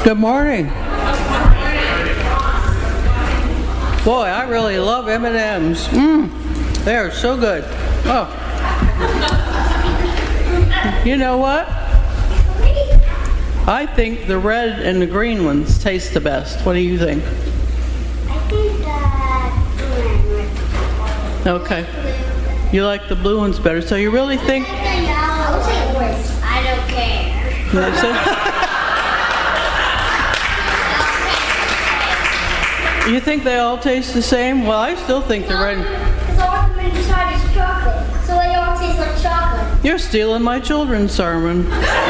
Good morning. Boy, I really love M&Ms. They are so good. Oh. You know what? I think the red and the green ones taste the best. What do you think? I think the blue one. Okay. You like the blue ones better. So you really think... I don't care. You think they all taste the same? Well, I still think the red... Because all of them inside is chocolate. So they all taste like chocolate. You're stealing my children's sermon.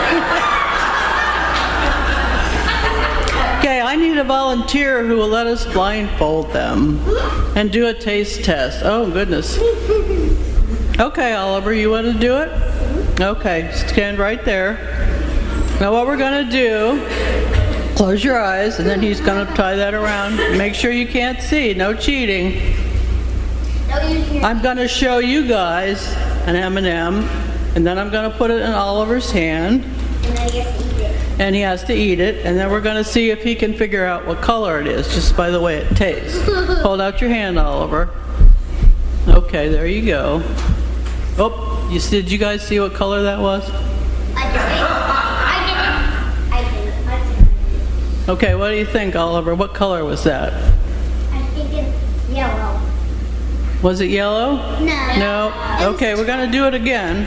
Okay, I need a volunteer who will let us blindfold them and do a taste test. Oh, goodness. Okay, Oliver, you want to do it? Okay, stand right there. Now what we're going to do, close your eyes, and then he's going to tie that around. Make sure you can't see. No cheating. I'm going to show you guys an M&M, and then I'm going to put it in Oliver's hand. And he has to eat it, and then we're going to see if he can figure out what color it is, just by the way it tastes. Hold out your hand, Oliver. Okay, there you go. Oh, did you guys see what color that was? I did. Okay, what do you think, Oliver? What color was that? I think it's yellow. Was it yellow? No. No? Okay, we're going to do it again.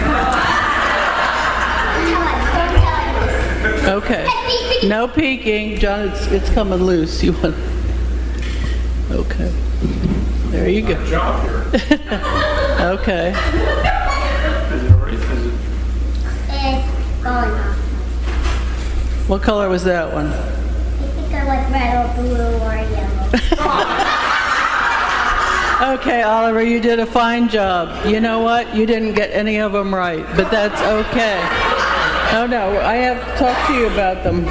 Okay. No peeking. John, it's coming loose. You want... Okay. There you go. Okay. It's going off. What color was that one? I think I like red or blue or yellow. Okay, Oliver, you did a fine job. You know what? You didn't get any of them right, but that's okay. Oh no, I have to talk to you about them.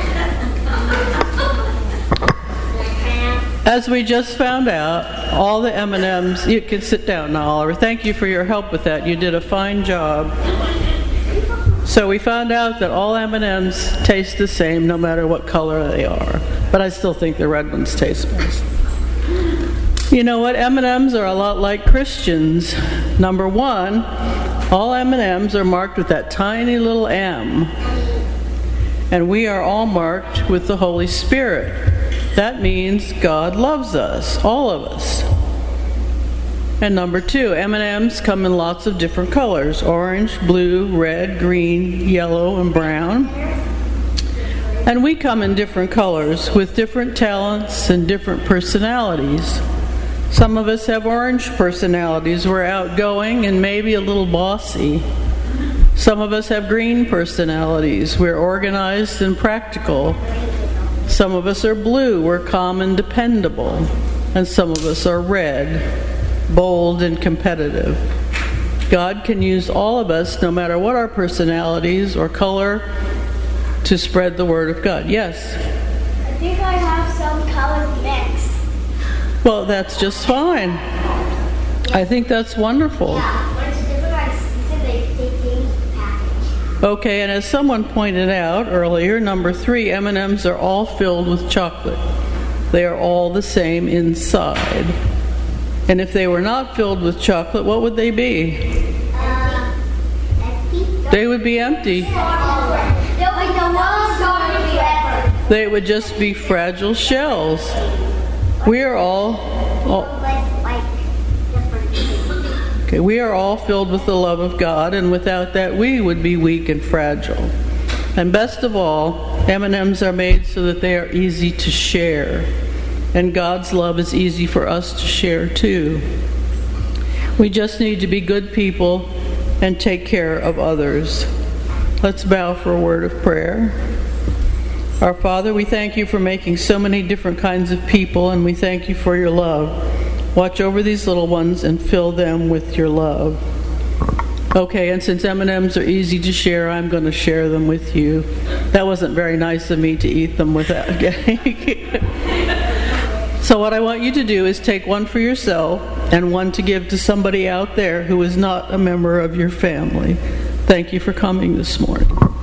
As we just found out, all the M&Ms, you can sit down now, Oliver. Thank you for your help with that. You did a fine job. So we found out that all M&Ms taste the same no matter what color they are. But I still think the red ones taste best. You know what? M&Ms are a lot like Christians. Number one, all M&Ms are marked with that tiny little M. And we are all marked with the Holy Spirit. That means God loves us, all of us. And number two, M&Ms come in lots of different colors: orange, blue, red, green, yellow, and brown. And we come in different colors with different talents and different personalities. Some of us have orange personalities. We're outgoing and maybe a little bossy. Some of us have green personalities. We're organized and practical. Some of us are blue. We're calm and dependable. And some of us are red, bold and competitive. God can use all of us, no matter what our personalities or color, to spread the word of God. Yes? I think I have some colors mixed. Well, that's just fine. I think that's wonderful. Yeah, but it's different. I said they came packaged. Okay, and as someone pointed out earlier, number three, M&Ms are all filled with chocolate. They are all the same inside. And if they were not filled with chocolate, what would they be? Empty? They would be empty. They would just be fragile shells. We are all okay, we are all filled with the love of God, and without that we would be weak and fragile. And best of all, M&Ms are made so that they are easy to share. And God's love is easy for us to share too. We just need to be good people and take care of others. Let's bow for a word of prayer. Our Father, we thank you for making so many different kinds of people, and we thank you for your love. Watch over these little ones and fill them with your love. Okay, and since M&Ms are easy to share, I'm going to share them with you. That wasn't very nice of me to eat them without getting... So what I want you to do is take one for yourself and one to give to somebody out there who is not a member of your family. Thank you for coming this morning.